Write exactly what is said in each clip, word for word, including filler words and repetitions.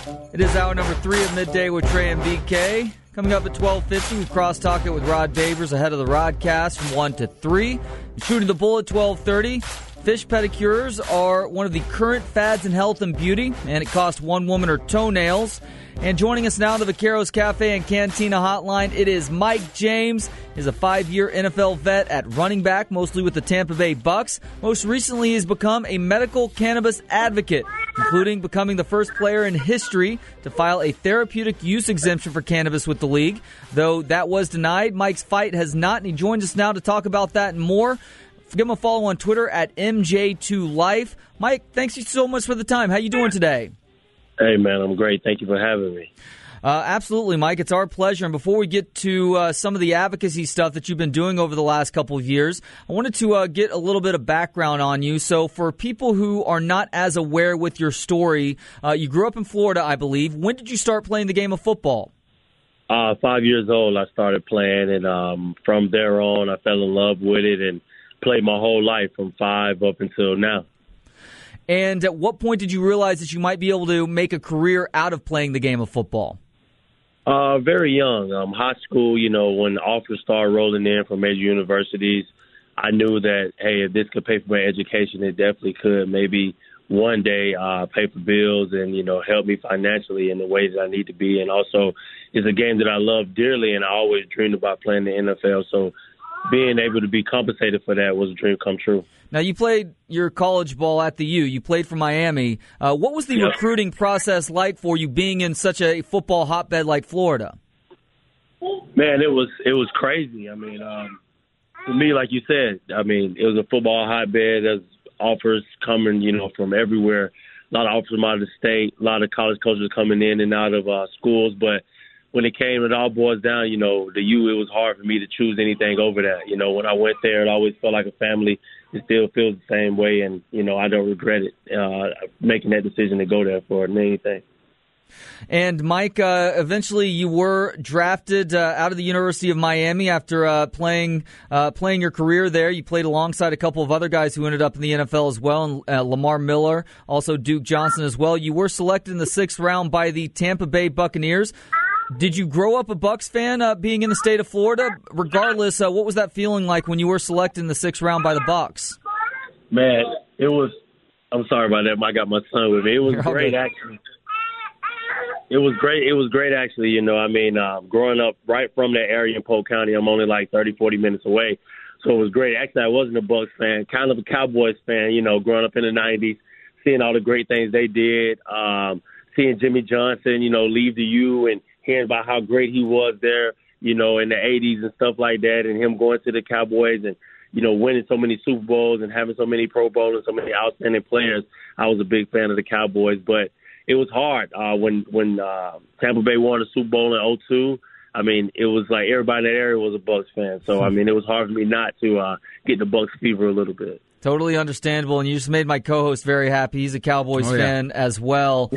It is hour number three of Midday with Trey and B K. Coming up at twelve fifty, we cross-talk it with Rod Babers ahead of the Rodcast from one to three. And shooting the bull at twelve thirty, fish pedicures are one of the current fads in health and beauty, and it costs one woman her toenails. And joining us now on the Vaqueros Cafe and Cantina Hotline, it is Mike James. He's a five-year N F L vet at running back, mostly with the Tampa Bay Bucks. Most recently, he's become a medical cannabis advocate, including becoming the first player in history to file a therapeutic use exemption for cannabis with the league. Though that was denied, Mike's fight has not, and he joins us now to talk about that and more. Give him a follow on Twitter at M J two Life. Mike, thanks you so much for the time. How you doing today? Hey, man, I'm great. Thank you for having me. Uh, absolutely, Mike. It's our pleasure. And before we get to uh, some of the advocacy stuff that you've been doing over the last couple of years, I wanted to uh, get a little bit of background on you. So for people who are not as aware with your story, uh, you grew up in Florida, I believe. When did you start playing the game of football? Uh, five years old, I started playing, and um, from there on, I fell in love with it and played my whole life from five up until now. And at what point did you realize that you might be able to make a career out of playing the game of football? Uh, very young. Um, high school, you know, when offers started rolling in from major universities, I knew that, hey, if this could pay for my education, it definitely could maybe one day uh, pay for bills and, you know, help me financially in the ways that I need to be. And also, it's a game that I love dearly, and I always dreamed about playing the N F L. So being able to be compensated for that was a dream come true. Now, you played your college ball at the U. You played for Miami. Uh, what was the yeah. recruiting process like for you being in such a football hotbed like Florida? Man, it was it was crazy. I mean, um, for me, like you said, I mean, it was a football hotbed. There's offers coming, you know, from everywhere. A lot of offers from out of the state. A lot of college coaches coming in and out of uh, schools. But when it came, it all boils down, you know, the U, it was hard for me to choose anything over that. You know, when I went there, it always felt like a family. It still feels the same way, and, you know, I don't regret it, uh, making that decision to go there for anything. And, Mike, uh, eventually you were drafted uh, out of the University of Miami after uh, playing uh, playing your career there. You played alongside a couple of other guys who ended up in the N F L as well, and uh, Lamar Miller, also Duke Johnson as well. You were selected in the sixth round by the Tampa Bay Buccaneers. Did you grow up a Bucs fan uh, being in the state of Florida? Regardless, uh, what was that feeling like when you were selected in the sixth round by the Bucs? Man, it was – I'm sorry about that. I got my son with me. It was You're great, okay. actually. It was great. It was great, actually. You know, I mean, uh, growing up right from that area in Polk County, I'm only like thirty, forty minutes away. So it was great. Actually, I wasn't a Bucs fan, kind of a Cowboys fan, you know, growing up in the nineties, seeing all the great things they did, um, seeing Jimmy Johnson, you know, leave the U and hearing about how great he was there, you know, in the eighties and stuff like that, and him going to the Cowboys and, you know, winning so many Super Bowls and having so many Pro Bowls and so many outstanding players. I was a big fan of the Cowboys, but it was hard uh, when when uh, Tampa Bay won the Super Bowl in oh two. I mean, it was like everybody in that area was a Bucs fan. So, I mean, it was hard for me not to uh, get the Bucs fever a little bit. Totally understandable, and you just made my co-host very happy. He's a Cowboys oh, yeah. fan as well.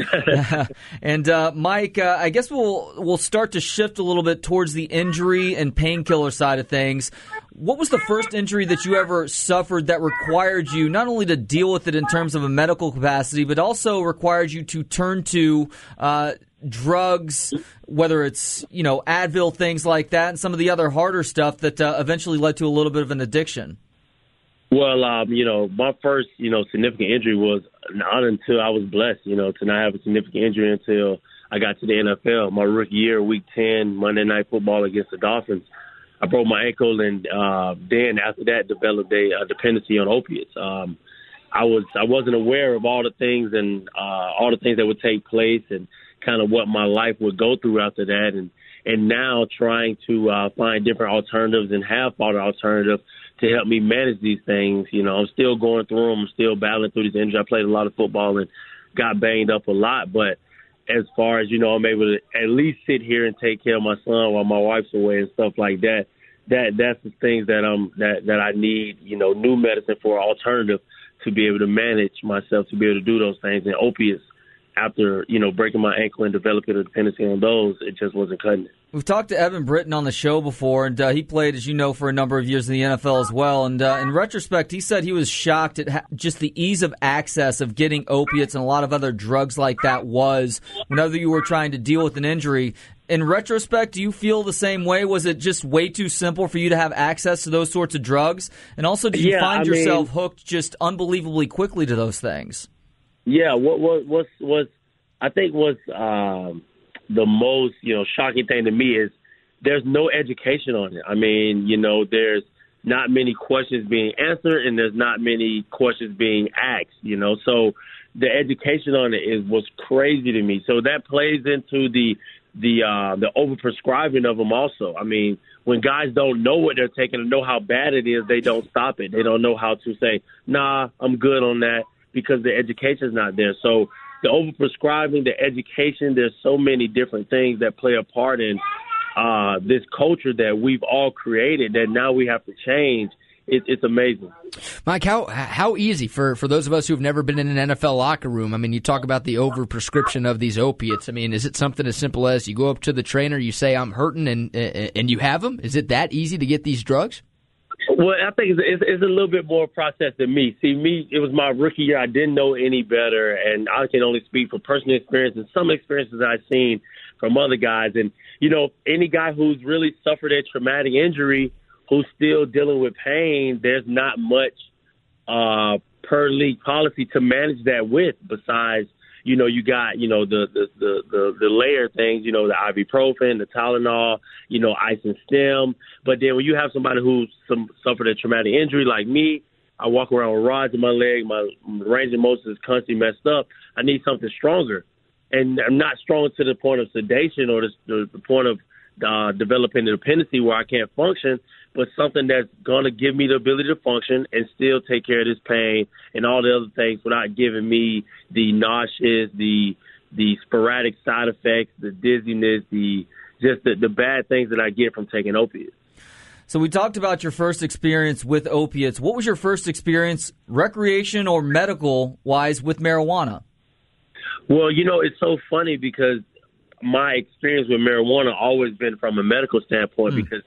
And uh, Mike, uh, I guess we'll we'll start to shift a little bit towards the injury and painkiller side of things. What was the first injury that you ever suffered that required you not only to deal with it in terms of a medical capacity, but also required you to turn to uh, drugs, whether it's, you know, Advil, things like that, and some of the other harder stuff that uh, eventually led to a little bit of an addiction? Well, um, you know, my first, you know, significant injury was not until I was blessed, you know, to not have a significant injury until I got to the N F L. My rookie year, week ten, Monday Night Football against the Dolphins. I broke my ankle, and uh, then after that developed a, a dependency on opiates. Um, I was I wasn't aware of all the things and uh, all the things that would take place and kind of what my life would go through after that. And, and now trying to uh, find different alternatives and have fought an alternative to help me manage these things. You know, I'm still going through them. I'm still battling through these injuries. I played a lot of football and got banged up a lot. But as far as, you know, I'm able to at least sit here and take care of my son while my wife's away and stuff like that. That that's the things that um that, that I need, you know, new medicine for, alternative to be able to manage myself, to be able to do those things. And opiates, after, you know, breaking my ankle and developing a dependency on those, it just wasn't cutting it. We've talked to Evan Britton on the show before, and uh, he played, as you know, for a number of years in the N F L as well. And uh, in retrospect, he said he was shocked at ha- just the ease of access of getting opiates and a lot of other drugs like that was whenever you were trying to deal with an injury. In retrospect, do you feel the same way? Was it just way too simple for you to have access to those sorts of drugs? And also, did you yeah, find I yourself mean, hooked just unbelievably quickly to those things? Yeah, what what was was I think was um, the most you know shocking thing to me is there's no education on it. I mean, you know, there's not many questions being answered, and there's not many questions being asked. You know, so the education on it is was crazy to me. So that plays into the the uh, the overprescribing of them also. I mean, when guys don't know what they're taking and know how bad it is, they don't stop it. They don't know how to say, nah, I'm good on that, because the education's not there. So the overprescribing, the education, there's so many different things that play a part in uh, this culture that we've all created that now we have to change. It, it's amazing. Mike, how how easy for, for those of us who've never been in an N F L locker room? I mean, you talk about the overprescription of these opiates. I mean, is it something as simple as you go up to the trainer, you say, I'm hurting, and and you have them? Is it that easy to get these drugs? Well, I think it's, it's, it's a little bit more processed than me. See, me, it was my rookie year. I didn't know any better, and I can only speak from personal experience and some experiences I've seen from other guys. And, you know, any guy who's really suffered a traumatic injury who's still dealing with pain, there's not much uh, per league policy to manage that with besides, you know, you got, you know, the, the, the, the, the layer things, you know, the ibuprofen, the Tylenol, you know, ice and stem. But then when you have somebody who's some, suffered a traumatic injury like me, I walk around with rods in my leg, my range of motion is constantly messed up. I need something stronger. And I'm not strong to the point of sedation or the, the, the point of uh, developing a dependency where I can't function, but something that's going to give me the ability to function and still take care of this pain and all the other things without giving me the nauseous, the the sporadic side effects, the dizziness, the just the, the bad things that I get from taking opiates. So we talked about your first experience with opiates. What was your first experience, recreation or medical-wise, with marijuana? Well, you know, it's so funny because my experience with marijuana always been from a medical standpoint, mm. because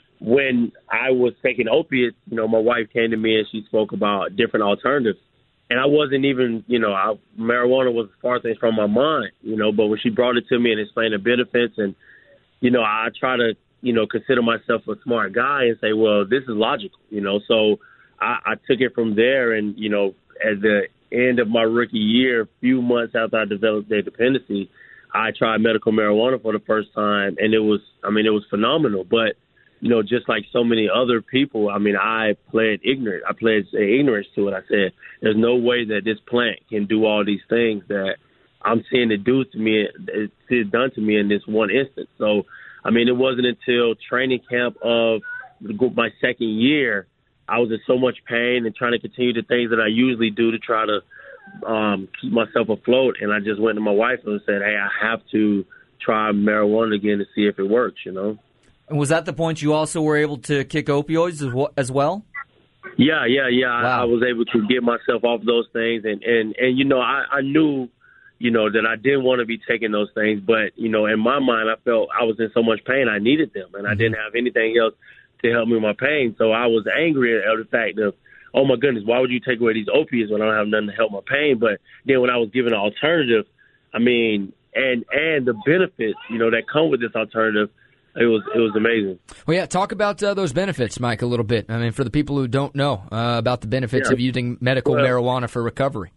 when I was taking opiates, you know, my wife came to me and she spoke about different alternatives. And I wasn't even, you know, I, marijuana was as far things from my mind, you know, but when she brought it to me and explained the benefits, and, you know, I try to, you know, consider myself a smart guy and say, well, this is logical, you know. So I, I took it from there. And, you know, at the end of my rookie year, a few months after I developed their dependency, I tried medical marijuana for the first time. And it was, I mean, it was phenomenal. But, you know, just like so many other people, I mean, I pled ignorant. I pledged ignorance to it. I said, there's no way that this plant can do all these things that I'm seeing it do to me, it's done to me in this one instance. So, I mean, it wasn't until training camp of my second year, I was in so much pain and trying to continue the things that I usually do to try to um, keep myself afloat. And I just went to my wife and said, hey, I have to try marijuana again to see if it works, you know. And was that the point you also were able to kick opioids as well? Yeah, yeah, yeah. Wow. I, I was able to get myself off those things. And, and, and you know, I, I knew, you know, that I didn't want to be taking those things. But, you know, in my mind, I felt I was in so much pain, I needed them. And I didn't have anything else to help me with my pain. So I was angry at the fact of, oh, my goodness, why would you take away these opiates when I don't have nothing to help my pain? But then when I was given an alternative, I mean, and and the benefits, you know, that come with this alternative, It was it was amazing. Well, yeah, talk about uh, those benefits, Mike, a little bit. I mean, for the people who don't know uh, about the benefits yeah. of using medical well, marijuana for recovery.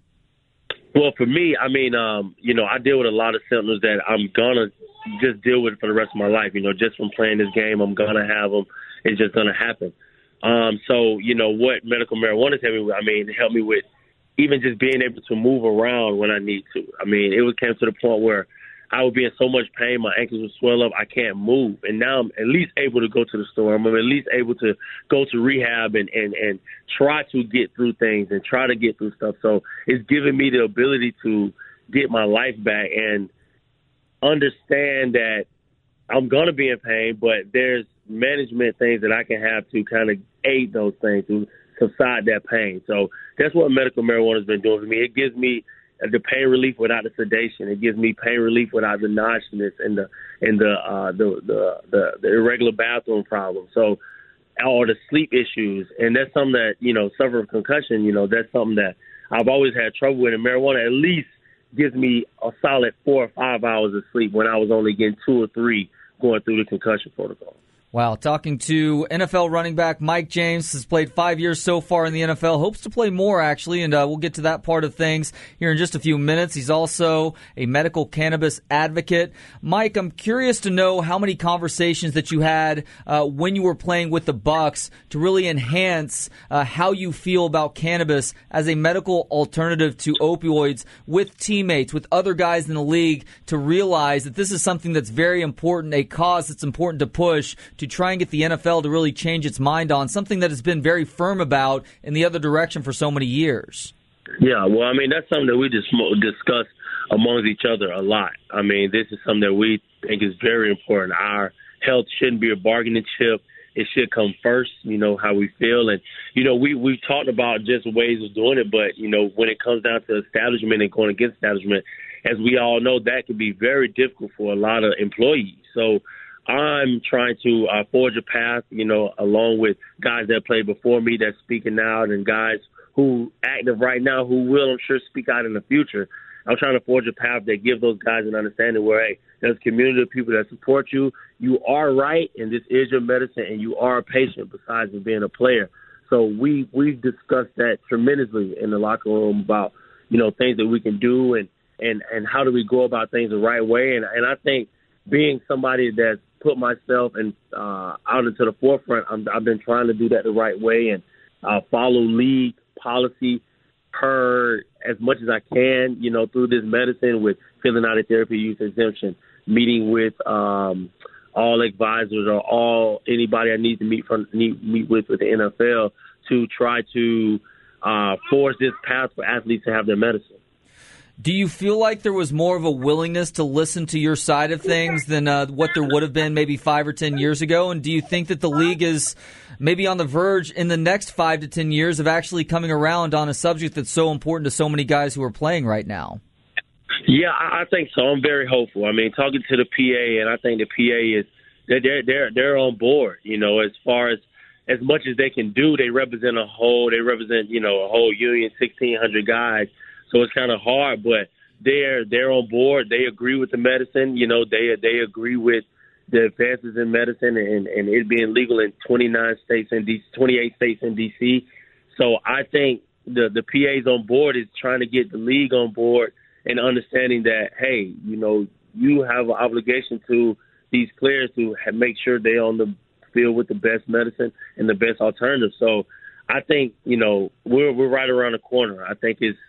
Well, for me, I mean, um, you know, I deal with a lot of symptoms that I'm going to just deal with for the rest of my life. You know, just from playing this game, I'm going to have them. It's just going to happen. Um, so, you know, what medical marijuana helped me with, I mean, it helped me with even just being able to move around when I need to. I mean, it was came to the point where I would be in so much pain, my ankles would swell up, I can't move. And now I'm at least able to go to the store. I'm at least able to go to rehab and, and, and try to get through things and try to get through stuff. So it's given me the ability to get my life back and understand that I'm going to be in pain, but there's management things that I can have to kind of aid those things, to subside that pain. So that's what medical marijuana has been doing for me. It gives me the pain relief without the sedation. It gives me pain relief without the nauseousness and the and the uh, the, the the the irregular bathroom problem. So, or the sleep issues, and that's something that you know, suffer of concussion. You know, that's something that I've always had trouble with. And marijuana at least gives me a solid four or five hours of sleep when I was only getting two or three going through the concussion protocol. Wow, talking to N F L running back Mike James, has played five years so far in the N F L, hopes to play more, actually, and uh, we'll get to that part of things here in just a few minutes. He's also a medical cannabis advocate. Mike, I'm curious to know how many conversations that you had uh, when you were playing with the Bucs to really enhance uh, how you feel about cannabis as a medical alternative to opioids with teammates, with other guys in the league, to realize that this is something that's very important, a cause that's important to push, to try and get the N F L to really change its mind on, something that has been very firm about in the other direction for so many years. Yeah, well, I mean, that's something that we just discuss amongst each other a lot. I mean, this is something that we think is very important. Our health shouldn't be a bargaining chip. It should come first, you know, how we feel. And, you know, we, we've talked about just ways of doing it, but, you know, when it comes down to establishment and going against establishment, as we all know, that can be very difficult for a lot of employees. So I'm trying to uh, forge a path, you know, along with guys that played before me that's speaking out and guys who active right now who will, I'm sure, speak out in the future. I'm trying to forge a path that give those guys an understanding where, hey, there's a community of people that support you. You are right, and this is your medicine, and you are a patient besides being a player. So we, we've discussed that tremendously in the locker room about, you know, things that we can do and, and, and how do we go about things the right way. And, and I think being somebody that's put myself and uh, out into the forefront, I'm, I've been trying to do that the right way and uh, follow league policy per as much as I can, you know, through this medicine with filling out a therapy use exemption, meeting with um, all advisors or all anybody I need to meet from need, meet with with the N F L to try to uh, force this path for athletes to have their medicine. Do you feel like there was more of a willingness to listen to your side of things than uh, what there would have been maybe five or ten years ago? And do you think that the league is maybe on the verge in the next five to ten years of actually coming around on a subject that's so important to so many guys who are playing right now? Yeah, I think so. I'm very hopeful. I mean, talking to the P A, and I think the P A is they're they're they're on board. You know, as far as as much as they can do, they represent a whole. They represent you know a whole union, sixteen hundred guys. So it's kind of hard, but they're they're on board. They agree with the medicine. You know, they they agree with the advances in medicine and, and it being legal in twenty-nine states and twenty-eight states in D C. So I think the the P A's on board is trying to get the league on board and understanding that, hey, you know, you have an obligation to these players to have, make sure they're on the field with the best medicine and the best alternative. So I think, you know, we're we're right around the corner. I think it's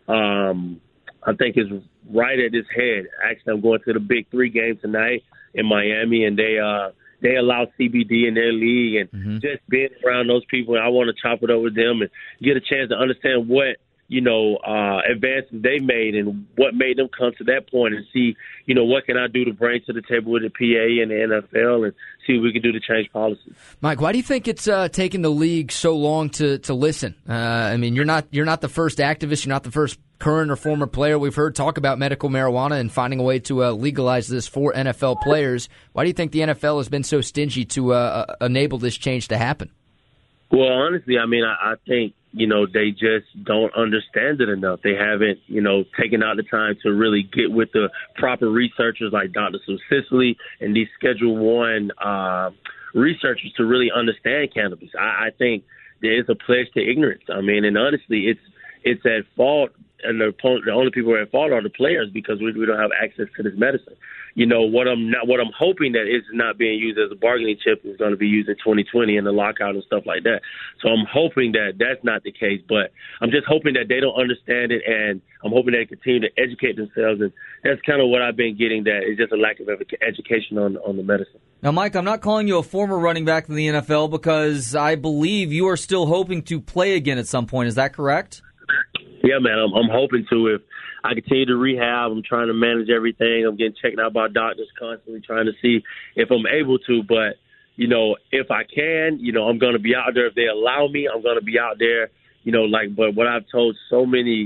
Um, I think it's right at his head. Actually, I'm going to the Big Three game tonight in Miami, and they uh, they allow C B D in their league, and mm-hmm. just being around those people, I want to chop it up with them and get a chance to understand what you know uh, advances they made and what made them come to that point, and see you know what can I do to bring to the table with the P A and the N F L, and see what we can do to change policies. Mike, why do you think it's uh, taken the league so long to to listen? Uh, I mean, you're not you're not the first activist, you're not the first current or former player we've heard talk about medical marijuana and finding a way to uh, legalize this for N F L players. Why do you think the N F L has been so stingy to uh, enable this change to happen? Well, honestly, I mean, I, I think, you know, they just don't understand it enough. They haven't, you know, taken out the time to really get with the proper researchers like Doctor Sue Sisley and these Schedule One uh, researchers to really understand cannabis. I, I think there is a pledge to ignorance. I mean, and honestly, it's it's at fault. And the, the only people who are at fault are the players because we, we don't have access to this medicine. You know what I'm not. What I'm hoping that is not being used as a bargaining chip is going to be used in twenty twenty in the lockout and stuff like that. So I'm hoping that that's not the case. But I'm just hoping that they don't understand it, and I'm hoping they continue to educate themselves. And that's kind of what I've been getting. That is just a lack of education on on the medicine. Now, Mike, I'm not calling you a former running back in the N F L because I believe you are still hoping to play again at some point. Is that correct? Yeah, man, I'm, I'm hoping to. If I continue to rehab, I'm trying to manage everything. I'm getting checked out by doctors constantly, trying to see if I'm able to. But, you know, if I can, you know, I'm going to be out there. If they allow me, I'm going to be out there, you know, like, but what I've told so many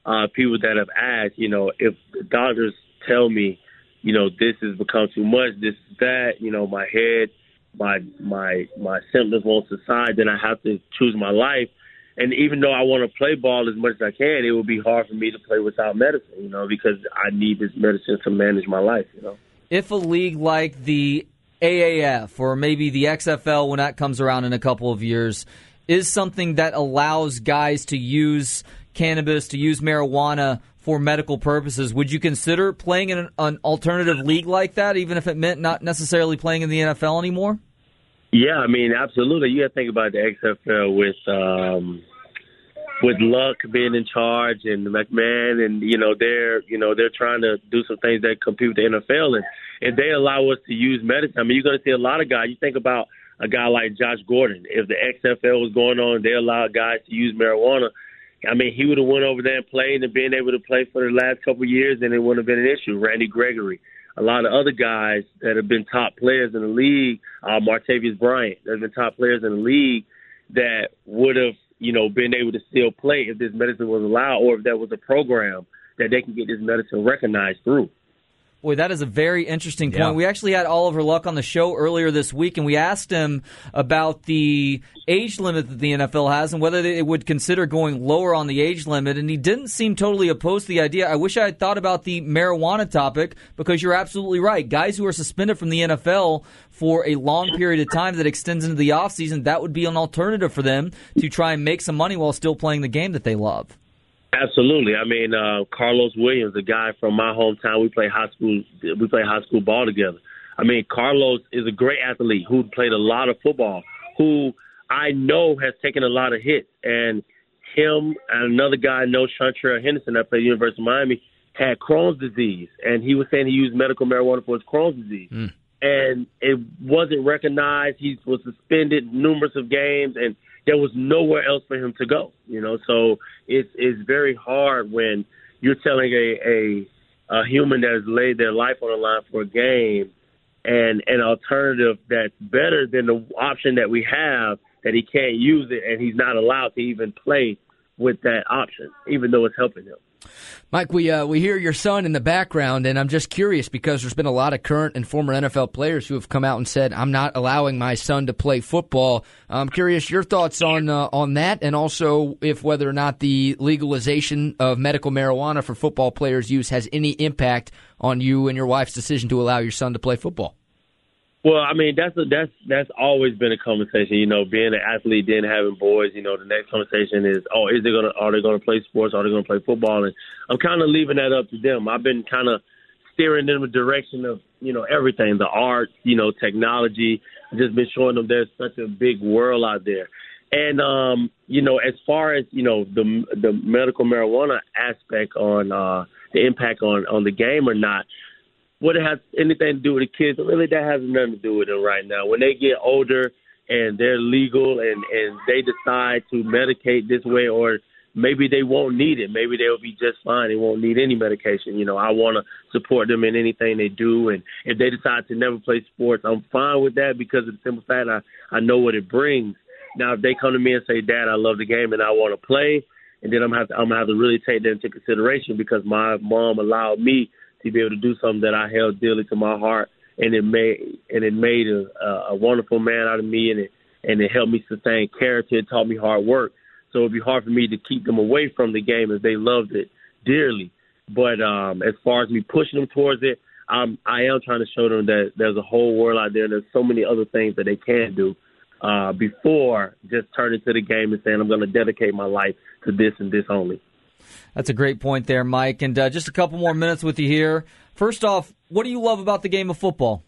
uh, people that have asked, you know, if the doctors tell me, you know, this has become too much, this is that, you know, my head, my my my symptoms won't subside, then I have to choose my life. And even though I want to play ball as much as I can, it would be hard for me to play without medicine, you know, because I need this medicine to manage my life, you know. If a league like the A A F or maybe the X F L, when that comes around in a couple of years, is something that allows guys to use cannabis, to use marijuana for medical purposes, would you consider playing in an, an alternative league like that, even if it meant not necessarily playing in the N F L anymore? Yeah, I mean, absolutely. You got to think about the X F L with um, with Luck being in charge and McMahon, and you know they're you know they're trying to do some things that compete with the N F L, and if they allow us to use medicine, I mean, you're going to see a lot of guys. You think about a guy like Josh Gordon. If the X F L was going on, they allowed guys to use marijuana. I mean, he would have went over there and played and been able to play for the last couple of years, and it wouldn't have been an issue. Randy Gregory. A lot of other guys that have been top players in the league, uh, Martavius Bryant, that have been top players in the league that would have, you know, been able to still play if this medicine was allowed or if there was a program that they can get this medicine recognized through. Boy, that is a very interesting point. Yeah. We actually had Oliver Luck on the show earlier this week, and we asked him about the age limit that the N F L has and whether they would consider going lower on the age limit, and he didn't seem totally opposed to the idea. I wish I had thought about the marijuana topic, because you're absolutely right. Guys who are suspended from the N F L for a long period of time that extends into the offseason, that would be an alternative for them to try and make some money while still playing the game that they love. Absolutely. I mean, uh, Carlos Williams, a guy from my hometown, we play high school. We play high school ball together. I mean, Carlos is a great athlete who played a lot of football, who I know has taken a lot of hits. And him and another guy, I know, Chantrell Henderson, that played at the University of Miami, had Crohn's disease, and he was saying he used medical marijuana for his Crohn's disease. Mm. And it wasn't recognized. He was suspended numerous of games, and there was nowhere else for him to go, you know. So it's it's very hard when you're telling a, a a human that has laid their life on the line for a game and an alternative that's better than the option that we have, that he can't use it and he's not allowed to even play with that option, even though it's helping him. Mike, we uh, we hear your son in the background, and I'm just curious because there's been a lot of current and former N F L players who have come out and said, I'm not allowing my son to play football. I'm curious your thoughts on uh, on that, and also if whether or not the legalization of medical marijuana for football players' use has any impact on you and your wife's decision to allow your son to play football. Well, I mean, that's a, that's that's always been a conversation. You know, being an athlete, then having boys. You know, the next conversation is, oh, is they gonna are they gonna play sports? Are they gonna play football? And I'm kind of leaving that up to them. I've been kind of steering them in the direction of, you know, everything, the arts, you know, technology. I've just been showing them there's such a big world out there. And um, you know, as far as you know, the the medical marijuana aspect on uh, the impact on on the game or not. What it has anything to do with the kids, really that has nothing to do with them right now. When they get older and they're legal and, and they decide to medicate this way, or maybe they won't need it. Maybe they'll be just fine. They won't need any medication. You know, I want to support them in anything they do. And if they decide to never play sports, I'm fine with that because of the simple fact I, I know what it brings. Now, if they come to me and say, Dad, I love the game and I want to play, and then I'm going to I'm gonna have to really take that into consideration because my mom allowed me to be able to do something that I held dearly to my heart, and it made and it made a, a wonderful man out of me, and it and it helped me sustain character. It taught me hard work. So it'd be hard for me to keep them away from the game if they loved it dearly. But um, as far as me pushing them towards it, I'm, I am trying to show them that there's a whole world out there. And there's so many other things that they can do uh, before just turning to the game and saying I'm going to dedicate my life to this and this only. That's a great point there, Mike. And uh, just a couple more minutes with you here. First off, what do you love about the game of football?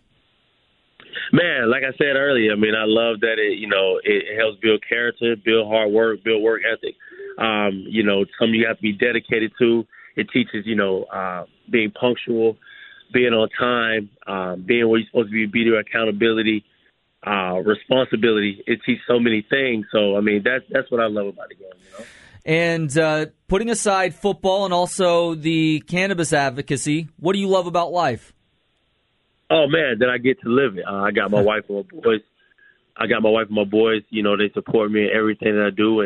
Man, like I said earlier, I mean, I love that it, you know, it helps build character, build hard work, build work ethic. Um, you know, something you have to be dedicated to. It teaches, you know, uh, being punctual, being on time, um, being where you're supposed to be, be there, accountability, uh, responsibility. It teaches so many things. So, I mean, that's that's what I love about the game, you know. And uh, putting aside football and also the cannabis advocacy, what do you love about life? Oh, man, that I get to live it. Uh, I got my wife and my boys. I got my wife and my boys. You know, they support me in everything that I do. And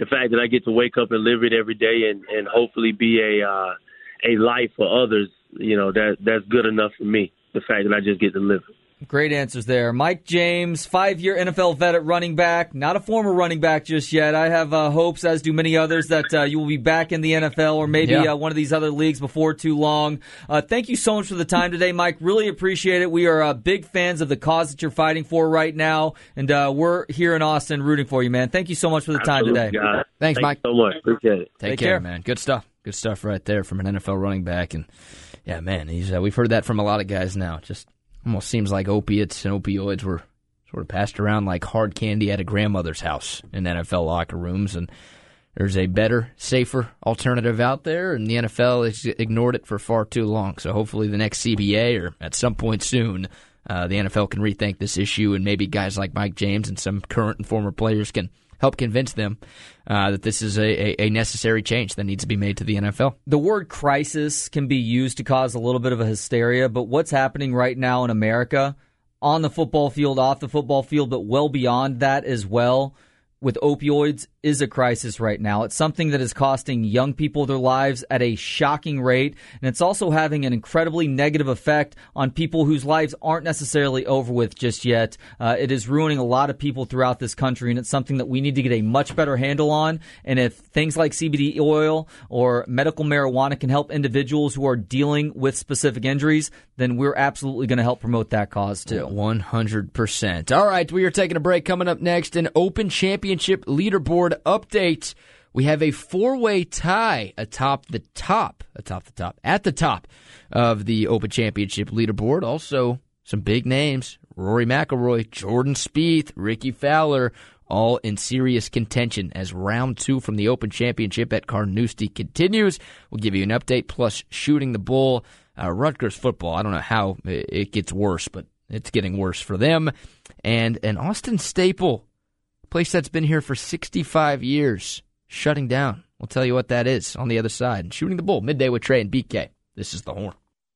the fact that I get to wake up and live it every day and, and hopefully be a uh, a light for others, you know, that that's good enough for me, the fact that I just get to live it. Great answers there. Mike James, five-year N F L vet at running back. Not a former running back just yet. I have uh, hopes, as do many others, that uh, you will be back in the N F L or maybe yeah. uh, one of these other leagues before too long. Uh, thank you so much for the time today, Mike. Really appreciate it. We are uh, big fans of the cause that you're fighting for right now, and uh, we're here in Austin rooting for you, man. Thank you so much for the time Absolutely, today. God. Thanks, Thank Mike. you so much. Appreciate it. Take, Take care, care, man. Good stuff. Good stuff right there from an N F L running back. And, yeah, man, he's uh, we've heard that from a lot of guys now. Just almost seems like opiates and opioids were sort of passed around like hard candy at a grandmother's house in N F L locker rooms. And there's a better, safer alternative out there, and the N F L has ignored it for far too long. So hopefully the next C B A or at some point soon, uh, the N F L can rethink this issue, and maybe guys like Mike James and some current and former players can help convince them uh, that this is a, a, a necessary change that needs to be made to the N F L. The word crisis can be used to cause a little bit of a hysteria, but what's happening right now in America, on the football field, off the football field, but well beyond that as well, with opioids, is a crisis right now. It's something that is costing young people their lives at a shocking rate, and it's also having an incredibly negative effect on people whose lives aren't necessarily over with just yet. Uh, it is ruining a lot of people throughout this country, and it's something that we need to get a much better handle on. And if things like C B D oil or medical marijuana can help individuals who are dealing with specific injuries, then we're absolutely going to help promote that cause too. one hundred percent. All right, we are taking a break. Coming up next, an Open Championship leaderboard update. We have a four-way tie atop the top, atop the top, at the top of the Open Championship leaderboard. Also, some big names: Rory McIlroy, Jordan Spieth, Ricky Fowler, all in serious contention as round two from the Open Championship at Carnoustie continues. We'll give you an update, plus shooting the bull. Uh, Rutgers football, I don't know how it gets worse, but it's getting worse for them. And an Austin staple, place that's been here for sixty-five years, shutting down. We'll tell you what that is on the other side. And Shooting the Bull, midday with Trey and B K. This is The Horn.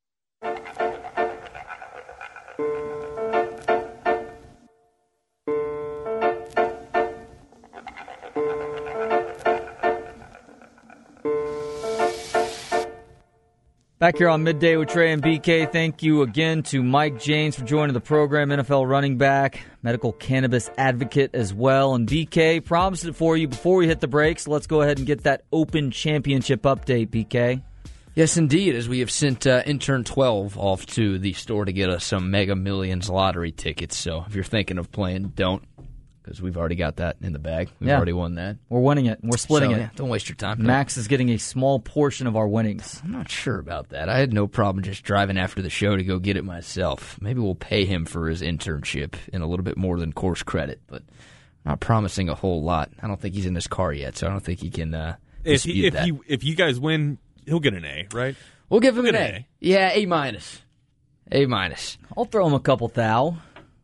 Back here on Midday with Trey and B K, thank you again to Mike James for joining the program, N F L running back, medical cannabis advocate as well. And B K promised it for you before we hit the break, so let's go ahead and get that Open Championship update, B K. Yes, indeed, as we have sent uh, Intern twelve off to the store to get us some Mega Millions lottery tickets. So if you're thinking of playing, don't, because we've already got that in the bag. We've yeah. already won that. We're winning it. We're splitting so, it. Yeah, don't waste your time. Max is getting a small portion of our winnings. I'm not sure about that. I had no problem just driving after the show to go get it myself. Maybe we'll pay him for his internship in a little bit more than course credit, but I'm not promising a whole lot. I don't think he's in this car yet, so I don't think he can uh, if dispute he, if that. He, if you guys win, he'll get an A, right? We'll give him we'll an, an A. A. Yeah, A minus. A minus. I'll throw him a couple thou.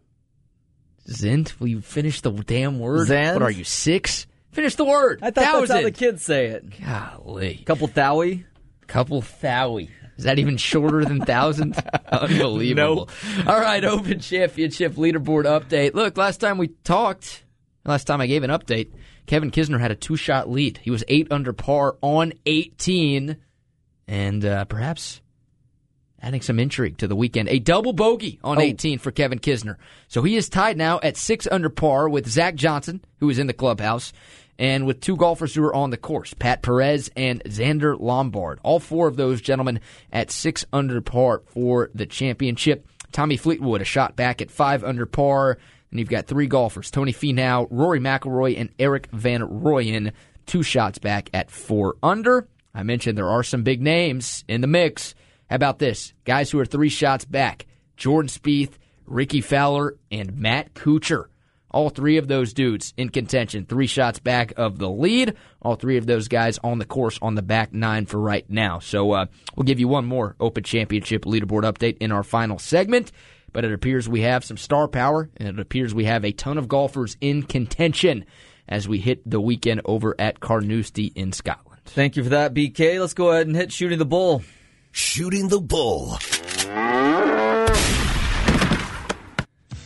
Zint, will you finish the damn word? Zend? What are you, six? Finish the word. I thought that's Thousand. how the kids say it. Golly. Couple thowie. Couple thowie. Is that even shorter than thousand? Unbelievable. Nope. All right, Open Championship leaderboard update. Look, last time we talked, last time I gave an update, Kevin Kisner had a two-shot lead. He was eight under par on eighteen, and uh, perhaps adding some intrigue to the weekend. A double bogey on oh. eighteen for Kevin Kisner. So he is tied now at six under par with Zach Johnson, who is in the clubhouse, and with two golfers who are on the course, Pat Perez and Xander Lombard. All four of those gentlemen at six under par for the championship. Tommy Fleetwood, a shot back at five under par. And you've got three golfers, Tony Finau, Rory McIlroy, and Eric Van Rooyen, two shots back at four under. I mentioned there are some big names in the mix. How about this? Guys who are three shots back, Jordan Spieth, Ricky Fowler, and Matt Kuchar. All three of those dudes in contention, three shots back of the lead. All three of those guys on the course on the back nine for right now. So uh, we'll give you one more Open Championship leaderboard update in our final segment. But it appears we have some star power, and it appears we have a ton of golfers in contention as we hit the weekend over at Carnoustie in Scotland. Thank you for that, B K. Let's go ahead and hit Shooting the Bull. Shooting the Bull.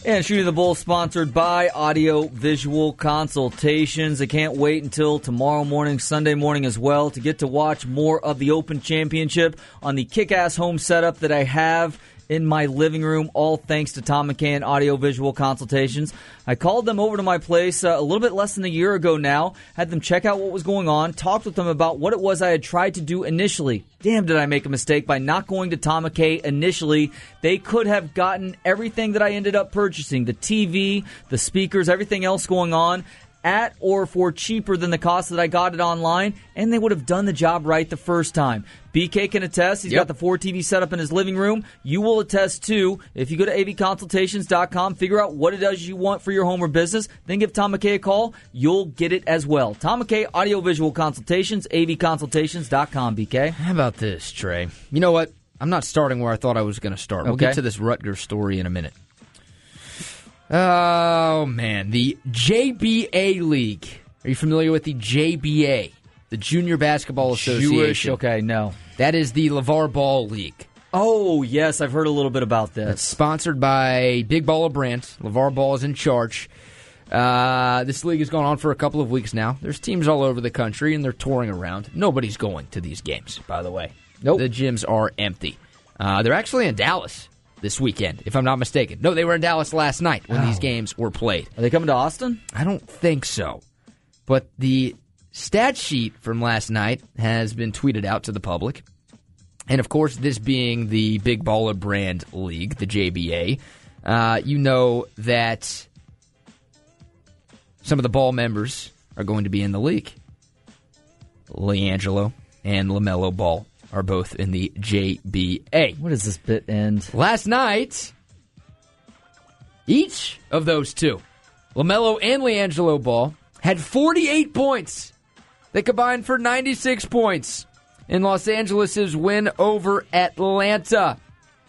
And Shooting the Bull sponsored by Audio Visual Consultations. I can't wait until tomorrow morning, Sunday morning as well, to get to watch more of the Open Championship on the kick-ass home setup that I have in my living room, all thanks to Tom McCann Audio Visual Consultations. I called them over to my place uh, a little bit less than a year ago now, had them check out what was going on, talked with them about what it was I had tried to do initially. Damn, did I make a mistake by not going to Tom McKay initially. They could have gotten everything that I ended up purchasing, the T V, the speakers, everything else going on, at or for cheaper than the cost that I got it online, and they would have done the job right the first time. B K can attest. He's yep. got the four T V set up in his living room. You will attest too. If you go to A V consultations dot com, figure out what it is you want for your home or business, then give Tom McKay a call. You'll get it as well. Tom McKay Audio Visual Consultations, A V consultations dot com, B K. How about this, Trey? You know what? I'm not starting where I thought I was going to start. We'll okay. get to this Rutgers story in a minute. Oh, man. The J B A League. Are you familiar with the J B A? The Junior Basketball Association. Jewish, okay, no. That is the LeVar Ball League. Oh, yes, I've heard a little bit about this. It's sponsored by Big Baller Brands. LeVar Ball is in charge. Uh, this league has gone on for a couple of weeks now. There's teams all over the country, and they're touring around. Nobody's going to these games, by the way. Nope. The gyms are empty. Uh, they're actually in Dallas this weekend, if I'm not mistaken. No, they were in Dallas last night when oh. these games were played. Are they coming to Austin? I don't think so. But the stat sheet from last night has been tweeted out to the public. And, of course, this being the Big Baller Brand League, the J B A, uh, you know that some of the Ball members are going to be in the league. LiAngelo and LaMelo Ball are both in the J B A. What does this bit end? Last night, each of those two, LaMelo and LiAngelo Ball, had forty-eight points. They combined for ninety-six points in Los Angeles' win over Atlanta.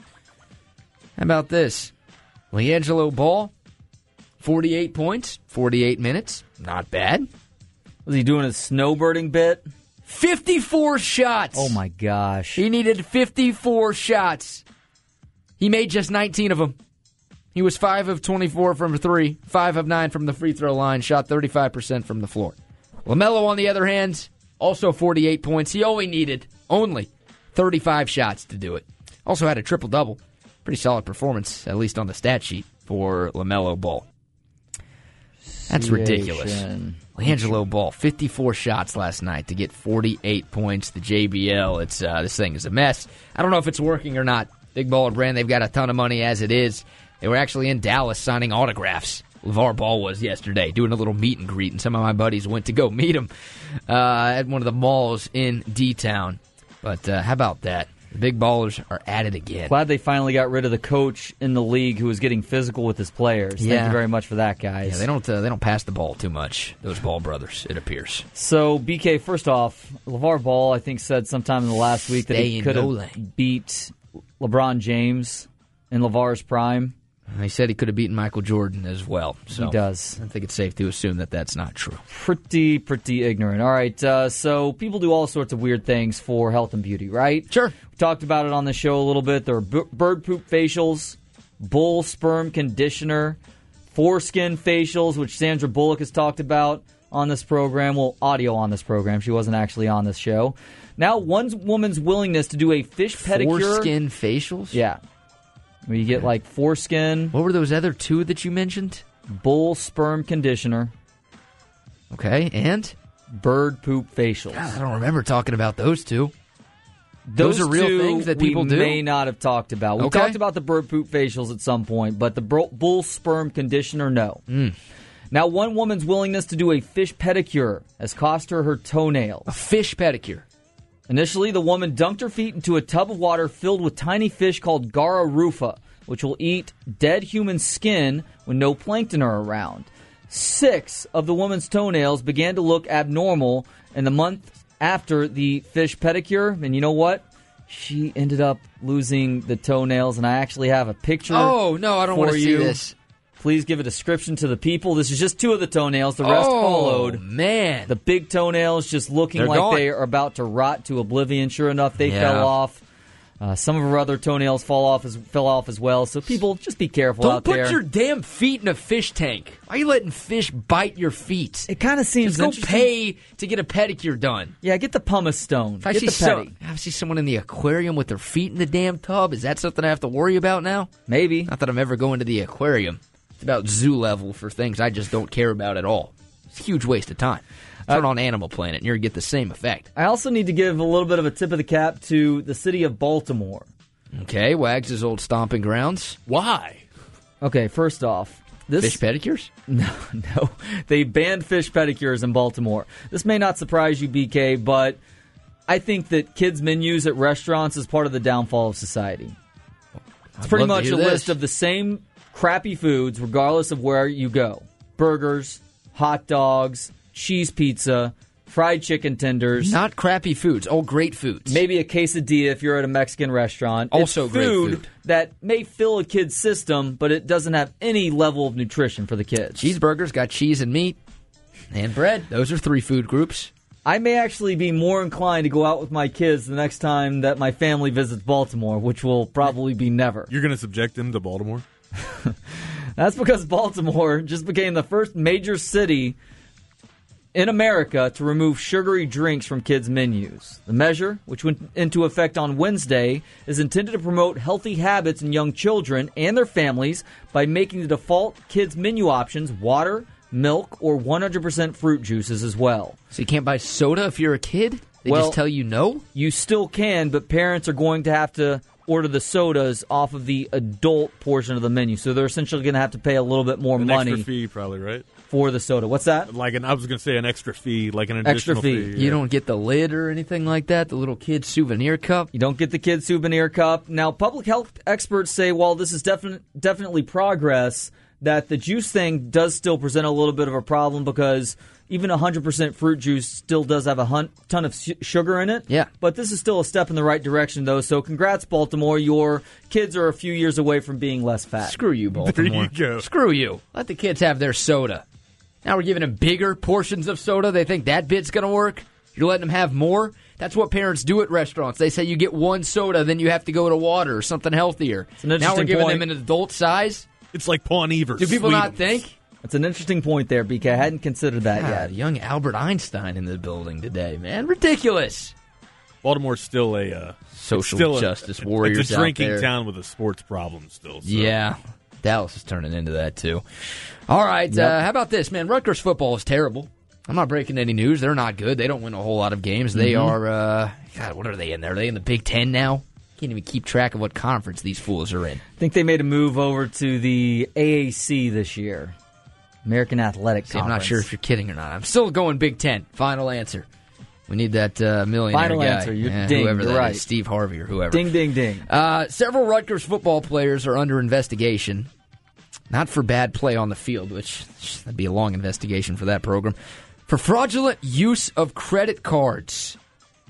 How about this? LiAngelo Ball, forty-eight points, forty-eight minutes. Not bad. Was he doing a snowbirding bit? fifty-four shots. Oh, my gosh. He needed fifty-four shots. He made just nineteen of them. He was five of twenty-four from three, five of nine from the free throw line, shot thirty-five percent from the floor. LaMelo, on the other hand, also forty-eight points. He only needed only thirty-five shots to do it. Also had a triple-double. Pretty solid performance, at least on the stat sheet, for LaMelo Ball. That's ridiculous. LiAngelo Ball, fifty-four shots last night to get forty-eight points. The J B L, it's uh, this thing is a mess. I don't know if it's working or not. Big Baller Brand, they've got a ton of money as it is. They were actually in Dallas signing autographs. LeVar Ball was yesterday, doing a little meet and greet, and some of my buddies went to go meet him uh, at one of the malls in D-Town. But uh, how about that? The big ballers are at it again. Glad they finally got rid of the coach in the league who was getting physical with his players. Yeah. Thank you very much for that, guys. Yeah, they don't uh, they don't pass the ball too much, those Ball brothers, it appears. So, B K, first off, LeVar Ball, I think, said sometime in the last week that Stay he could have lane. beat LeBron James in LeVar's prime. He said he could have beaten Michael Jordan as well. So he does. I think it's safe to assume that that's not true. Pretty, pretty ignorant. All right, uh, so people do all sorts of weird things for health and beauty, right? Sure. We talked about it on the show a little bit. There are b- bird poop facials, bull sperm conditioner, foreskin facials, which Sandra Bullock has talked about on this program. Well, audio on this program. She wasn't actually on this show. Now, one woman's willingness to do a fish pedicure. Foreskin facials? Yeah. Where you get like foreskin. What were those other two that you mentioned? Bull sperm conditioner. Okay, and? Bird poop facials. God, I don't remember talking about those two. Those, those are real two things that people we do? may not have talked about. We okay. talked about the bird poop facials at some point, but the bull sperm conditioner, no. Mm. Now, one woman's willingness to do a fish pedicure has cost her her toenails. A fish pedicure. Initially, the woman dunked her feet into a tub of water filled with tiny fish called Gara rufa, which will eat dead human skin when no plankton are around. Six of the woman's toenails began to look abnormal in the month after the fish pedicure. And you know what? She ended up losing the toenails, and I actually have a picture. Oh, no, I don't want to see you. this. Please give a description to the people. This is just two of the toenails. The rest oh, followed. Man. The big toenails just looking They're like gone. they are about to rot to oblivion. Sure enough, they yeah. fell off. Uh, some of her other toenails fall off as, fell off as well. So people, just be careful Don't out put there. your damn feet in a fish tank. Why are you letting fish bite your feet? It kind of seems Just go interesting. pay to get a pedicure done. Yeah, get the pumice stone. If I Get see, the so, petty. if I see someone in the aquarium with their feet in the damn tub, is that something I have to worry about now? Maybe. Not that I'm ever going to the aquarium. It's about zoo level for things I just don't care about at all. It's a huge waste of time. Turn on Animal Planet and you're going to get the same effect. I also need to give a little bit of a tip of the cap to the city of Baltimore. Okay, Wags' old stomping grounds. Why? Okay, first off, this Fish pedicures? no, no, they banned fish pedicures in Baltimore. This may not surprise you, B K, but I think that kids' menus at restaurants is part of the downfall of society. It's I'd pretty love to much hear a this. list of the same crappy foods, regardless of where you go: burgers, hot dogs, cheese pizza, fried chicken tenders. Not crappy foods, all great foods. Maybe a quesadilla if you're at a Mexican restaurant. Also it's great food, food. that may fill a kid's system, but it doesn't have any level of nutrition for the kids. Cheeseburgers got cheese and meat and bread. Those are three food groups. I may actually be more inclined to go out with my kids the next time that my family visits Baltimore, which will probably be never. You're going to subject them to Baltimore? That's because Baltimore just became the first major city in America to remove sugary drinks from kids' menus. The measure, which went into effect on Wednesday, is intended to promote healthy habits in young children and their families by making the default kids' menu options water, milk, or one hundred percent fruit juices as well. So you can't buy soda if you're a kid? They Well- just tell you no? You still can, but parents are going to have to order the sodas off of the adult portion of the menu. So they're essentially going to have to pay a little bit more An money extra fee, probably, right? for the soda. What's that? Like an, I was going to say an extra fee, like an Extra additional fee. fee. You yeah. don't get the lid or anything like that? The little kid souvenir cup? You don't get the kids' souvenir cup. Now, public health experts say while this is definite, definitely progress, that the juice thing does still present a little bit of a problem because even one hundred percent fruit juice still does have a hun- ton of su- sugar in it. Yeah. But this is still a step in the right direction, though. So congrats, Baltimore. Your kids are a few years away from being less fat. Screw you, Baltimore. There you go. Screw you. Let the kids have their soda. Now we're giving them bigger portions of soda. They think that bit's going to work. You're letting them have more. That's what parents do at restaurants. They say you get one soda, then you have to go to water or something healthier. an Now we're interesting giving point. them an adult size. It's like Pawn Evers. Do people not Sweetums. think? That's an interesting point there, B K. I hadn't considered that God, yet. young Albert Einstein in the building today, man. Ridiculous. Baltimore's still a uh, Social still a- justice warriors It's a out drinking there. town with a sports problem still. So. Yeah. Dallas is turning into that, too. All right. Yep. Uh, how about this, man? Rutgers football is terrible. I'm not breaking any news. They're not good. They don't win a whole lot of games. They Mm-hmm. are, uh, God, what are they in there? Are they in the Big Ten now? Can't even keep track of what conference these fools are in. I think they made a move over to the A A C this year. American Athletic See, I'm Conference. not sure if you're kidding or not. I'm still going Big Ten. Final answer. We need that uh, millionaire Final guy. answer. You're Yeah, ding, whoever you're that right. is, Steve Harvey or whoever. Ding, ding, ding. Uh, several Rutgers football players are under investigation. Not for bad play on the field, which that'd be a long investigation for that program. For fraudulent use of credit cards.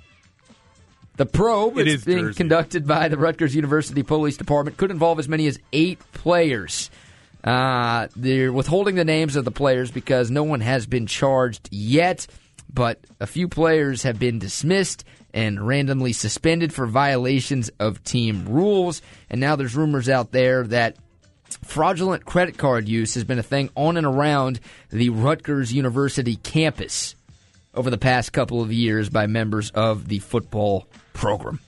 The probe, It it's is being Jersey. conducted by the Rutgers University Police Department, could involve as many as eight players. Uh, they're withholding the names of the players because no one has been charged yet, but a few players have been dismissed and randomly suspended for violations of team rules. And now there's rumors out there that fraudulent credit card use has been a thing on and around the Rutgers University campus over the past couple of years by members of the football program.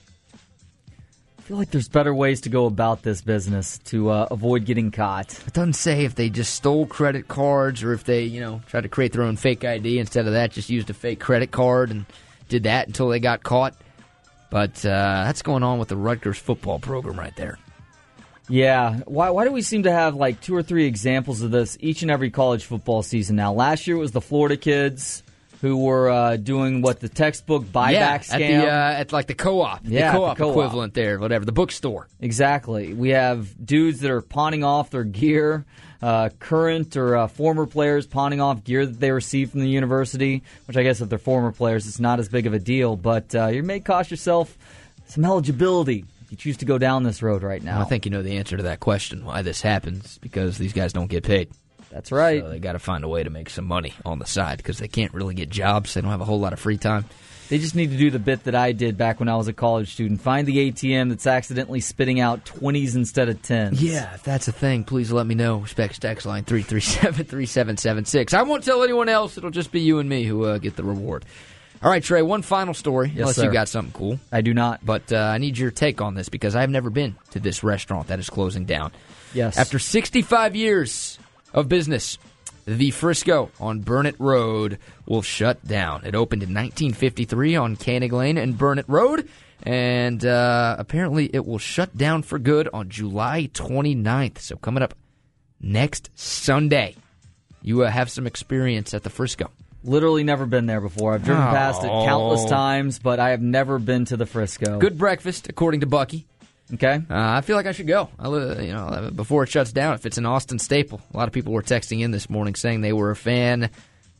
I feel like there's better ways to go about this business to uh, avoid getting caught. It doesn't say if they just stole credit cards or if they, you know, tried to create their own fake I D. Instead of that, just used a fake credit card and did that until they got caught. But uh, that's going on with the Rutgers football program right there. Yeah. Why, why do we seem to have like two or three examples of this each and every college football season now? Last year it was the Florida kids who were uh, doing what, the textbook buyback yeah, scam? at the uh, at like the co-op, Yeah, the co-op, the co-op. equivalent there, whatever, the bookstore. Exactly. We have dudes that are pawning off their gear, uh, current or uh, former players pawning off gear that they received from the university, which I guess if they're former players, it's not as big of a deal. But uh, you may cost yourself some eligibility if you choose to go down this road right now. Well, I think you know the answer to that question, why this happens, because these guys don't get paid. That's right. So they got to find a way to make some money on the side because they can't really get jobs. They don't have a whole lot of free time. They just need to do the bit that I did back when I was a college student. Find the A T M that's accidentally spitting out twenties instead of tens. Yeah, if that's a thing, please let me know. Specs text line three three seven, three seven seven six. I won't tell anyone else. It'll just be you and me who uh, get the reward. All right, Trey, one final story, yes, unless sir. you got something cool. I do not. But uh, I need your take on this because I've never been to this restaurant that is closing down. Yes. After sixty-five years of business, the Frisco on Burnett Road will shut down. It opened in nineteen fifty-three on Koenig Lane and Burnett Road, and uh, apparently it will shut down for good on July twenty-ninth. So coming up next Sunday, you uh, have some experience at the Frisco. Literally never been there before. I've driven Oh. past it countless times, but I have never been to the Frisco. Good breakfast, according to Bucky. Okay. Uh, I feel like I should go. I, li- you know, before it shuts down, if it's an Austin staple. A lot of people were texting in this morning saying they were a fan.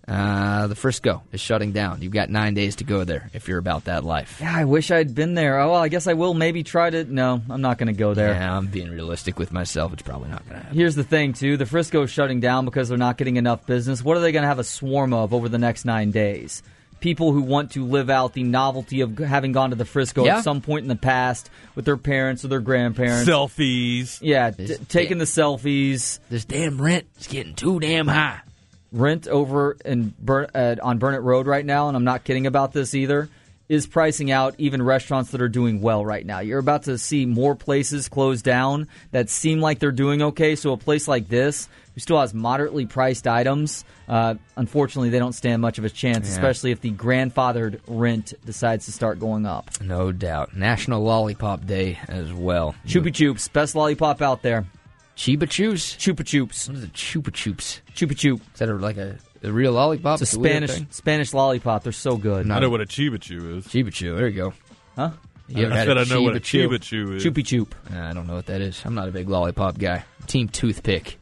Uh, the Frisco is shutting down. You've got nine days to go there if you're about that life. Yeah, I wish I'd been there. Oh, well, I guess I will maybe try to. No, I'm not going to go there. Yeah, I'm being realistic with myself. It's probably not going to happen. Here's the thing, too. The Frisco is shutting down because they're not getting enough business. What are they going to have a swarm of over the next nine days? People who want to live out the novelty of having gone to the Frisco Yeah. at some point in the past with their parents or their grandparents. Selfies. Yeah, t- This- taking the selfies. This damn rent is getting too damn high. Rent over in Bur- uh, on Burnett Road right now, and I'm not kidding about this either, is pricing out even restaurants that are doing well right now. You're about to see more places close down that seem like they're doing okay. So a place like this, who still has moderately priced items, uh, unfortunately they don't stand much of a chance, Yeah. especially if the grandfathered rent decides to start going up. No doubt. National Lollipop Day as well. Chupa Chups, best lollipop out there. Chupa Chews? Chupa Chups. What is it? Chupa Chups. Chupa Chup. Is that a, like a, a real lollipop? It's a weird Spanish thing? Spanish lollipop. They're so good. No. I know what a Chiba Chew is. Chiba Chew. There you go. Huh? You ever I had said a I know what a Chiba Chew? Chiba Chew is. Choopy Choop. Nah, I don't know what that is. I'm not a big lollipop guy. Team toothpick.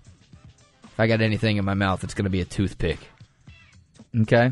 If I got anything in my mouth, it's going to be a toothpick. Okay.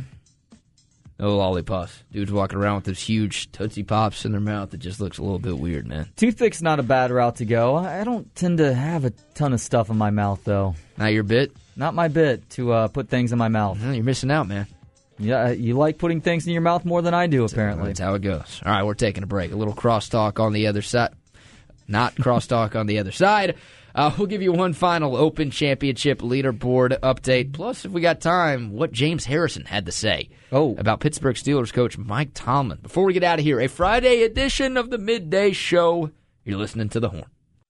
No lollipops. Dudes walking around with those huge Tootsie Pops in their mouth. It just looks a little bit weird, man. Toothpick's not a bad route to go. I don't tend to have a ton of stuff in my mouth, though. Not your bit? Not my bit to uh, put things in my mouth. Well, you're missing out, man. Yeah, you like putting things in your mouth more than I do, apparently. That's how it goes. All right, we're taking a break. A little crosstalk on the other side. Not crosstalk on the other side. Uh, we'll give you one final Open Championship leaderboard update. Plus, if we got time, what James Harrison had to say Oh. about Pittsburgh Steelers coach Mike Tomlin. Before we get out of here, a Friday edition of the Midday Show. You're listening to The Horn.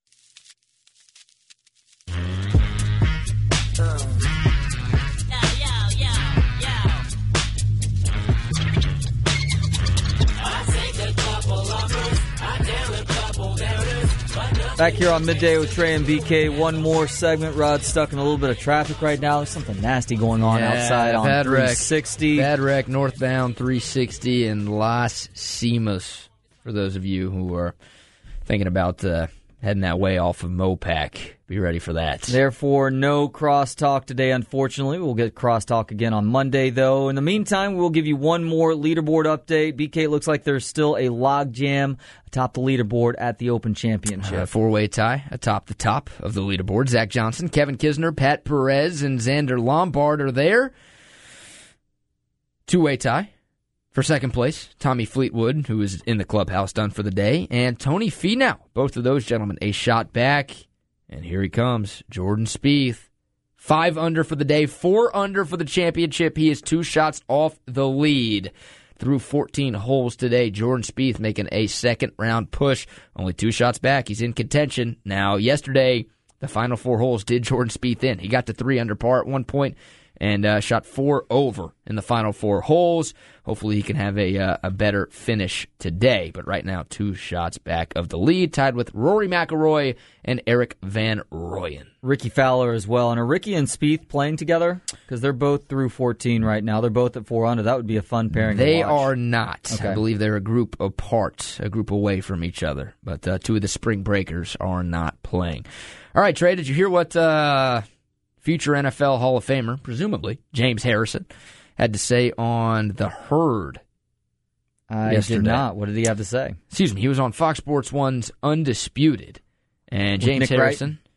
Back here on Midday with Trey and B K. One more segment. Rod's stuck in a little bit of traffic right now. There's something nasty going on Yeah, outside on bad wreck. three sixty. Bad wreck northbound three sixty in Las Cimas. For those of you who are thinking about uh, heading that way off of Mopac, be ready for that. Therefore, no crosstalk today, unfortunately. We'll get crosstalk again on Monday, though. In the meantime, we'll give you one more leaderboard update. B K, it looks like there's still a logjam atop the leaderboard at the Open Championship. Uh, four-way tie atop the top of the leaderboard. Zach Johnson, Kevin Kisner, Pat Perez, and Xander Lombard are there. Two-way tie for second place. Tommy Fleetwood, who is in the clubhouse, done for the day, and Tony Finau. Both of those gentlemen a shot back. And here he comes, Jordan Spieth. Five under for the day, four under for the championship. He is two shots off the lead. Through fourteen holes today, Jordan Spieth making a second-round push. Only two shots back. He's in contention. Now, yesterday, the final four holes did Jordan Spieth in. He got to three under par at one point and uh, shot four over in the final four holes. Hopefully he can have a uh, a better finish today. But right now, two shots back of the lead, tied with Rory McIlroy and Eric Van Rooyen. Ricky Fowler as well. And are Ricky and Spieth playing together? Because they're both through fourteen right now. They're both at four under. That would be a fun pairing They to watch. are not. Okay. I believe they're a group apart, a group away from each other. But uh, two of the spring breakers are not playing. All right, Trey, did you hear what uh, future N F L Hall of Famer, presumably James Harrison, had to say on The Herd I yesterday? did not. What did he have to say? Excuse me, he was on Fox Sports one's Undisputed. And With James Nick Wright? Harrison,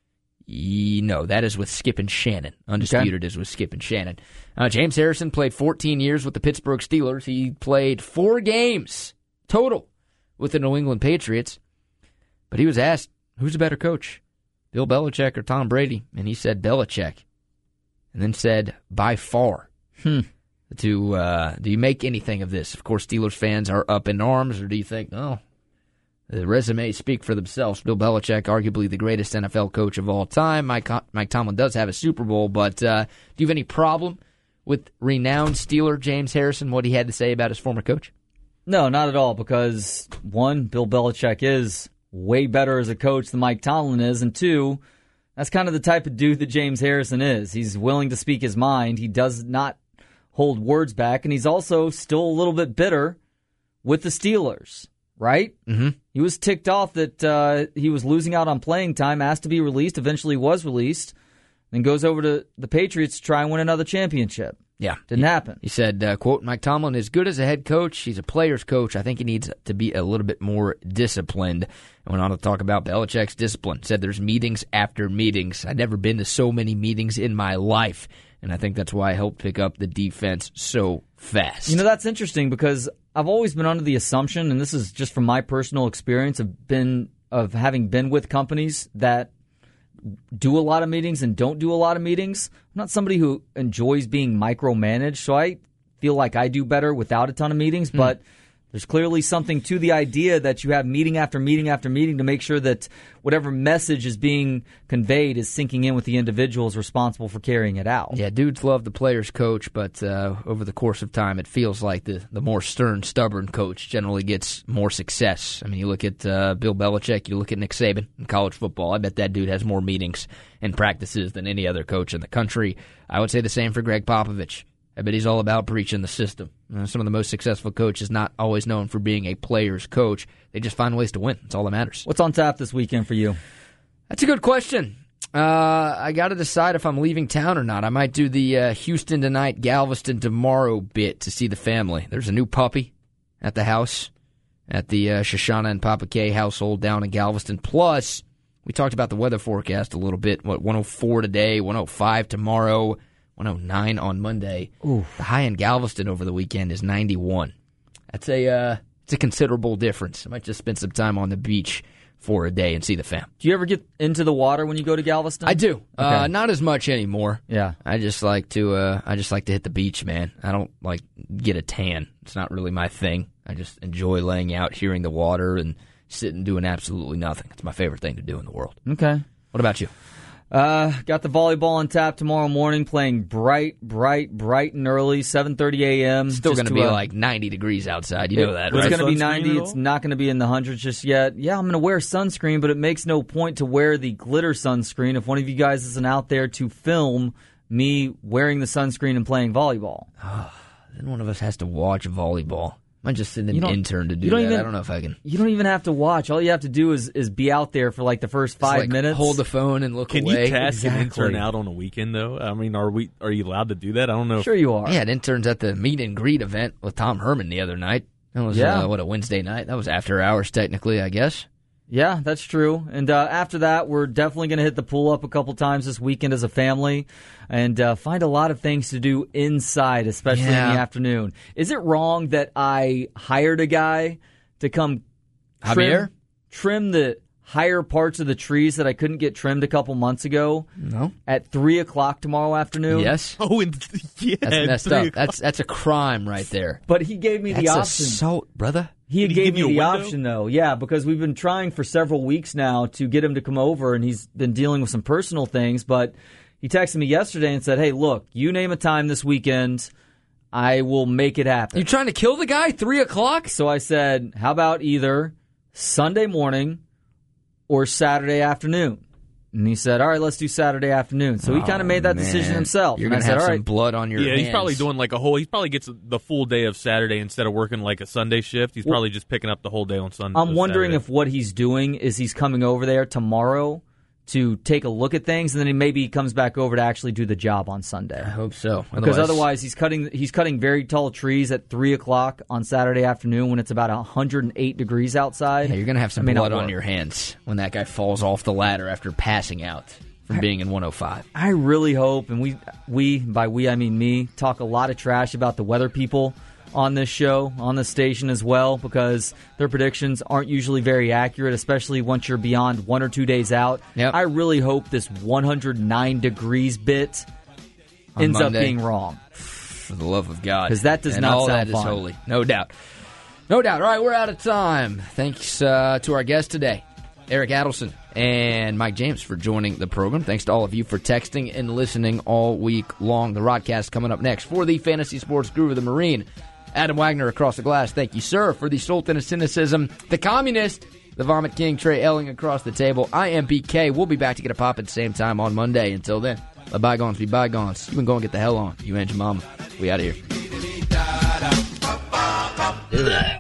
E- no, that is with Skip and Shannon. Undisputed okay. is with Skip and Shannon. Uh, James Harrison played fourteen years with the Pittsburgh Steelers. He played four games total with the New England Patriots. But he was asked, who's a better coach, Bill Belichick or Tom Brady? And he said Belichick. And then said, by far. Hmm. To uh, do you make anything of this? Of course, Steelers fans are up in arms, or do you think, oh, the resumes speak for themselves? Bill Belichick, arguably the greatest N F L coach of all time. Mike, Mike Tomlin does have a Super Bowl, but uh, do you have any problem with renowned Steeler James Harrison, what he had to say about his former coach? No, not at all, because one, Bill Belichick is way better as a coach than Mike Tomlin is, and two, that's kind of the type of dude that James Harrison is. He's willing to speak his mind. He does not hold words back, and he's also still a little bit bitter with the Steelers, right? Mm-hmm. He was ticked off that uh, he was losing out on playing time, asked to be released, eventually was released, then goes over to the Patriots to try and win another championship. Yeah. Didn't he, happen. He said, uh, quote, Mike Tomlin is good as a head coach. He's a player's coach. I think he needs to be a little bit more disciplined. I went on to talk about Belichick's discipline. Said there's meetings after meetings. I've never been to so many meetings in my life. And I think that's why I helped pick up the defense so fast. You know, that's interesting because I've always been under the assumption, and this is just from my personal experience of been of having been with companies that do a lot of meetings and don't do a lot of meetings. I'm not somebody who enjoys being micromanaged, so I feel like I do better without a ton of meetings, mm. but there's clearly something to the idea that you have meeting after meeting after meeting to make sure that whatever message is being conveyed is sinking in with the individuals responsible for carrying it out. Yeah, dudes love the player's coach, but uh, over the course of time, it feels like the, the more stern, stubborn coach generally gets more success. I mean, you look at uh, Bill Belichick, you look at Nick Saban in college football. I bet that dude has more meetings and practices than any other coach in the country. I would say the same for Greg Popovich. I bet he's all about preaching the system. Uh, some of the most successful coaches not always known for being a player's coach. They just find ways to win. That's all that matters. What's on tap this weekend for you? That's a good question. Uh, I got to decide if I'm leaving town or not. I might do the uh, Houston tonight, Galveston tomorrow bit to see the family. There's a new puppy at the house at the uh, Shoshana and Papa K household down in Galveston. Plus, we talked about the weather forecast a little bit. What, one oh four today, one oh five tomorrow, one oh nine on Monday. Ooh. The high in Galveston over the weekend is ninety-one. That's a uh, it's a considerable difference. I might just spend some time on the beach for a day and see the fam. Do you ever get into the water when you go to Galveston? I do. Okay. Uh, not as much anymore. Yeah. I just like to uh, I just like to hit the beach, man. I don't like get a tan. It's not really my thing. I just enjoy laying out, hearing the water, and sitting doing absolutely nothing. It's my favorite thing to do in the world. Okay. What about you? Uh, got the volleyball on tap tomorrow morning, playing bright, bright, bright and early, seven thirty a.m. Still going to be uh, like ninety degrees outside. You it, know that, It's right? going to be ninety. It's not going to be in the hundreds just yet. Yeah, I'm going to wear sunscreen, but it makes no point to wear the glitter sunscreen if one of you guys isn't out there to film me wearing the sunscreen and playing volleyball. Then one of us has to watch volleyball. I just send an intern to do you don't that. Even, I don't know if I can. You don't even have to watch. All you have to do is, is be out there for like the first five like minutes. Hold the phone and look can away. Can you task exactly. an intern out on a weekend, though? I mean, are we? Are you allowed to do that? I don't know. Sure you are. Yeah, an intern's at the meet and greet event with Tom Herman the other night. That was, yeah. uh, what, a Wednesday night? That was after hours, technically, I guess. Yeah, that's true. And uh, after that, we're definitely going to hit the pool up a couple times this weekend as a family and uh, find a lot of things to do inside, especially yeah. in the afternoon. Is it wrong that I hired a guy to come trim, Javier? trim the higher parts of the trees that I couldn't get trimmed a couple months ago? No. At three o'clock tomorrow afternoon? Yes. Oh, and, yeah. That's messed up. That's, that's a crime right there. But he gave me that's the option. assault, brother. He Did he gave give me you the a window? option, though. Yeah, because we've been trying for several weeks now to get him to come over, and he's been dealing with some personal things. But he texted me yesterday and said, hey, look, you name a time this weekend, I will make it happen. You trying to kill the guy? Three o'clock? So I said, how about either Sunday morning or Saturday afternoon? And he said, all right, let's do Saturday afternoon. So he Oh, kind of made that man. decision himself. You're and going I to said, have all some right. blood on your Yeah, hands. he's probably doing like a whole. He probably gets the full day of Saturday instead of working like a Sunday shift. He's Well, probably just picking up the whole day on Sunday. I'm wondering Saturday. if what he's doing is he's coming over there tomorrow to take a look at things, and then he maybe comes back over to actually do the job on Sunday. I hope so. Because otherwise, he's cutting he's cutting very tall trees at three o'clock on Saturday afternoon when it's about one hundred eight degrees outside. Yeah, you're going to have some It may not blood on work. your hands when that guy falls off the ladder after passing out. from being in one oh five. I really hope, and we, we by we I mean me, talk a lot of trash about the weather people on this show, on this station as well, because their predictions aren't usually very accurate, especially once you're beyond one or two days out. Yep. I really hope this one hundred nine degrees bit On ends Monday. up being wrong. For the love of God. 'Cause that does and not all sound that fun. is holy. No doubt. No doubt. All right, we're out of time. Thanks uh, to our guest today, Eric Adelson and Mike James, for joining the program. Thanks to all of you for texting and listening all week long. The Rodcast coming up next. For the Fantasy Sports Guru, the Marine, Adam Wagner across the glass. Thank you, sir. For the Sultan of Cynicism, the Communist, the Vomit King, Trey Elling across the table. I am B K. We'll be back to get a pop at the same time on Monday. Until then, let bygones be bygones. You can go and get the hell on. You and your mama. We out of here.